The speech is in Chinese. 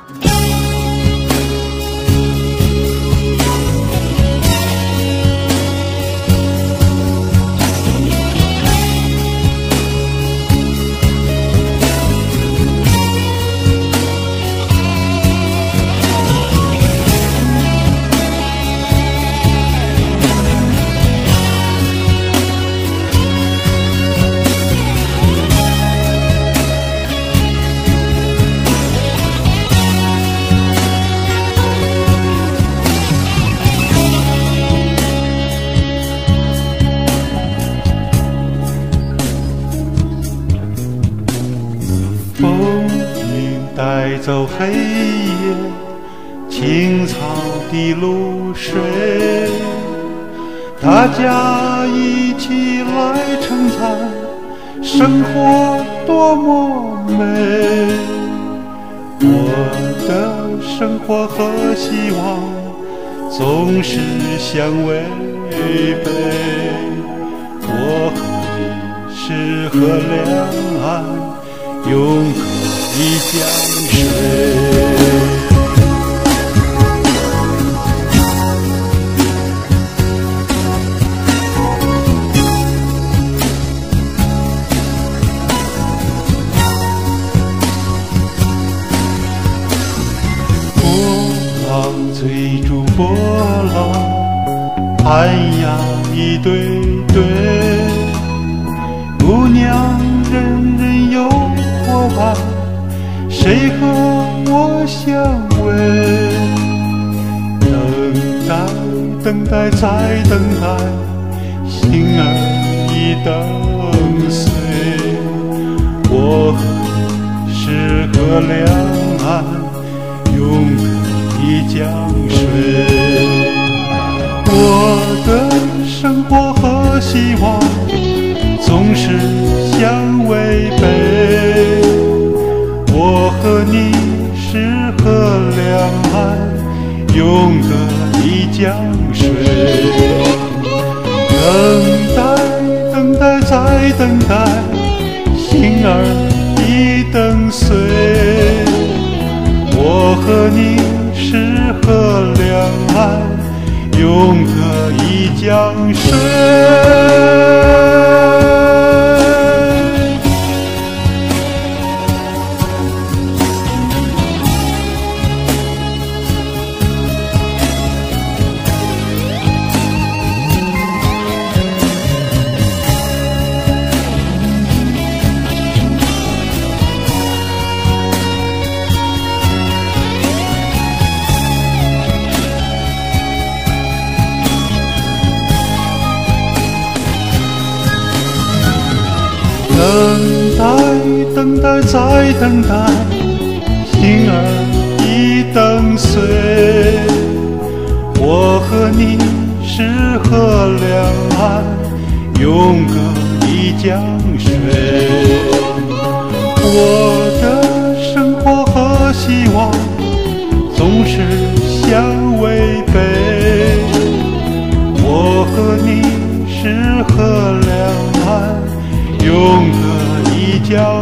带走黑夜，青草的露水，大家一起来称赞生活多么美。我的生活和希望总是相违背，我和你是河两岸，永隔一江水。波浪追逐波浪，岸呀一对对，姑娘人人有伙伴，谁和我相偎？等待，等待，再等待，心儿已等碎。我和你是河两岸，永隔一江水。我的生活和希望总是相违背，我和你是河两岸，永隔一江水。等待，等待，再等待，心儿已等碎。我和你是河两岸，永隔一江水。等待，等待，再等待，心儿已等碎。我和你是河两岸，永隔一江水。我的生活和希望总是相违背，我和你是河两岸，永隔一江